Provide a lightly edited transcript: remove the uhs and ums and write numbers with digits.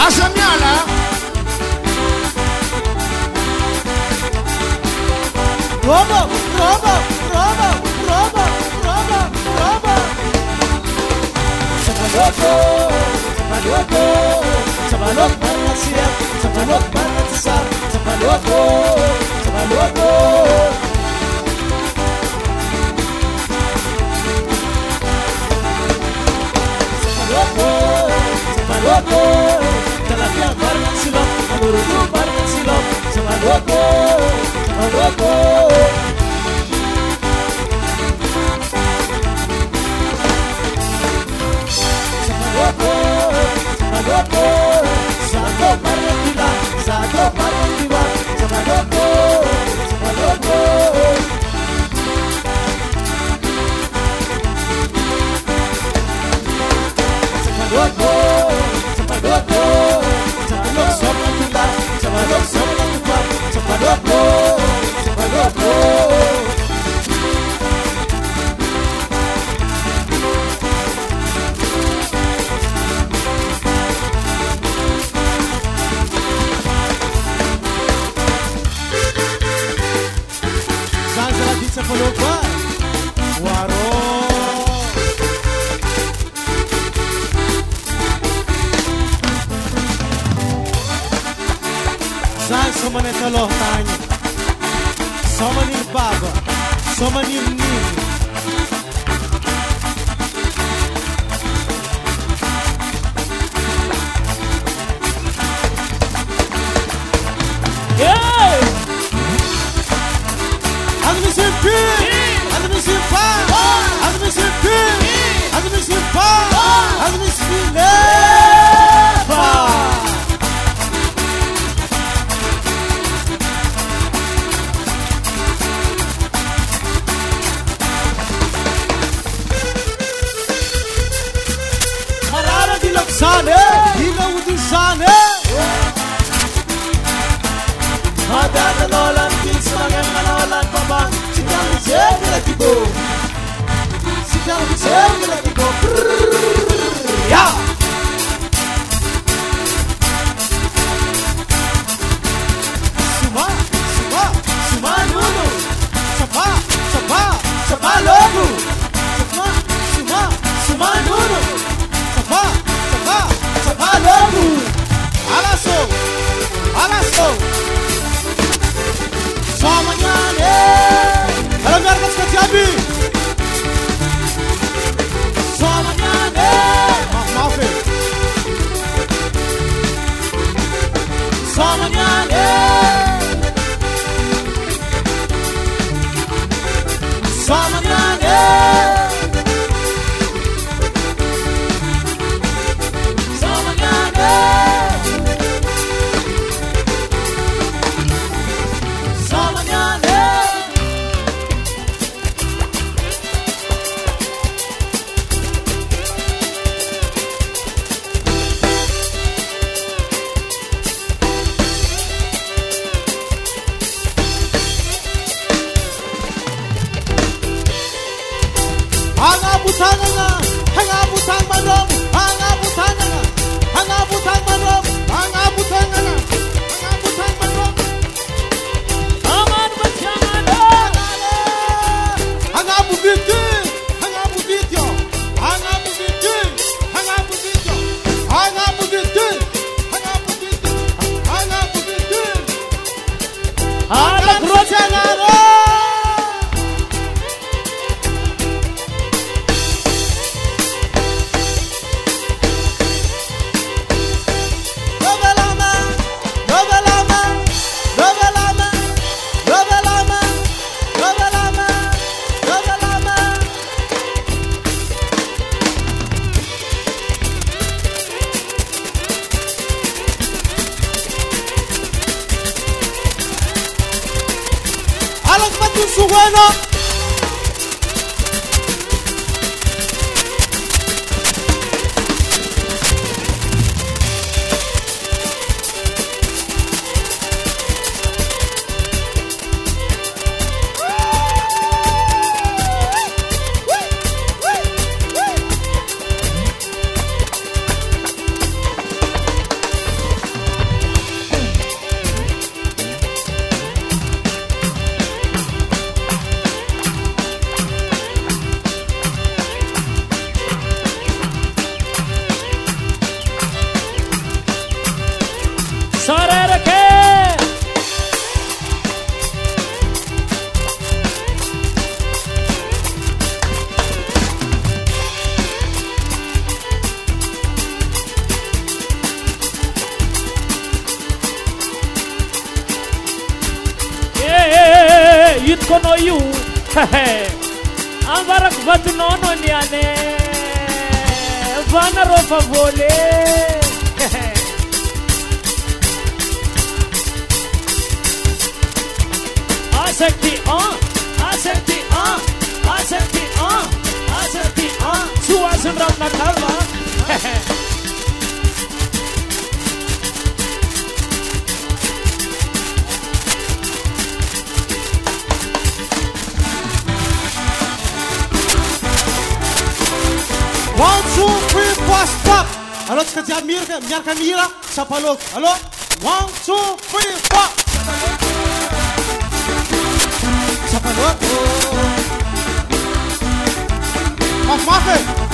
Asamiala. Robo, robo, robo, robo, robo, robo. Sabaloko, sabaloko, sabalok banget siap, sabalok banget sesat, sabaloko, sabaloko. Sabaloko, sabaloko, talapia banget silap, aburuku banget silap, sabaloko, sabaloko. Sabaloko, satu barang gila, satu barang jiwa, sabaloko, sabaloko. Sabaloko, sabaloko, sabalok sama kita, sabalok sama kita, sabaloko, sabaloko. Sa Palopa, Waro. Sai somane taloh tanya, somane baba, somane nini. Sane, hila udin sane. Ada nanolan, kismangan nanolan pabang. Sidang bisep lagi go, sidang bisep lagi go. Ya. Suma, suma, suma dulu. Sapa, sapa, sapa logo. Suma, suma, suma dulu. Sapa. Logo, alaso, alaso. Somanyane, alam darkas kajabi. Somanyane, maafi. Somanyane, somanyane. Bueno. kono io. Ambara kuvatu nono niane. Vana rofa vole. Asakti asakti asakti asakti suasan ram nakalva. One, two, three, four, stop. Allô, tu dis miarka mira, sapalok. Allô, 1, 2, 3, 4. Sapalok. Sapalok. Mafe.